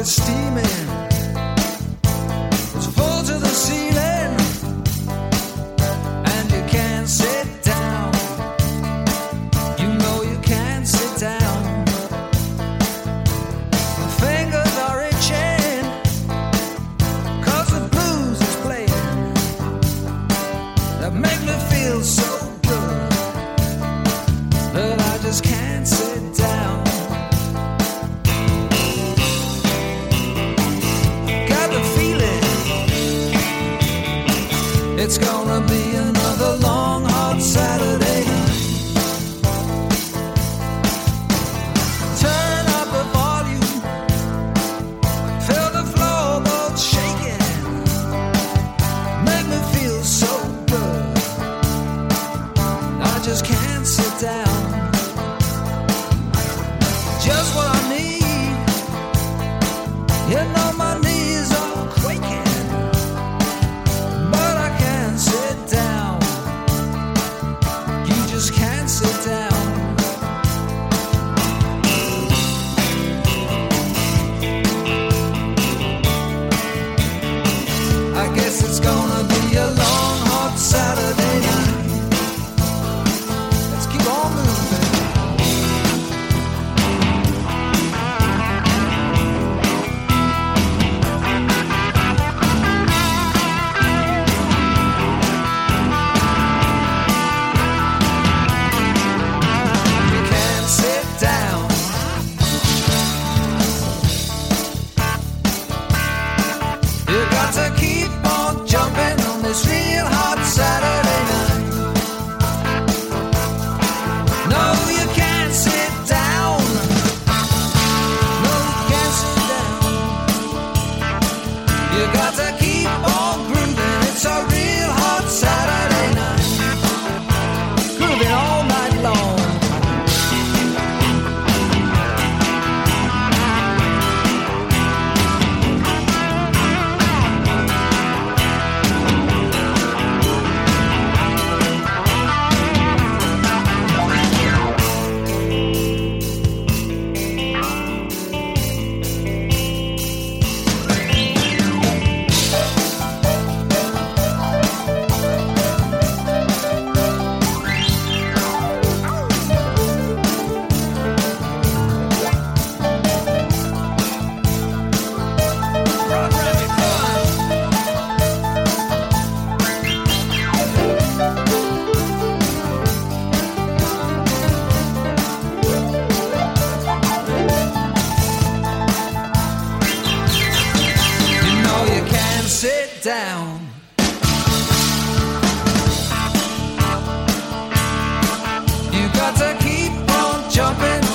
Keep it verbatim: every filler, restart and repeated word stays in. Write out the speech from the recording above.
is steaming. It's full to the ceiling, and you can't sit down. You know you can't sit down. My fingers are itching, 'cause the blues is playing. That make me feel so good that I just can't sit down. Got the feeling it's gonna be another long, hot Saturday night. Turn up the volume, feel the floorboards shaking, make me feel so good, I just can't sit down. Just what I need, you know my knees are quaking, but I can't sit down. You just can't sit down. I guess it's gonna be a long, hot Saturday night. Let's keep on moving. You can't sit down. You got to keep on jumping on this real hot Saturday night. No, you can't sit down. No, you can't sit down. You got to keep on grooving. It's a real hot Saturday night. Grooving all night long. Programming fun. You know you can't sit down. You got to keep on jumping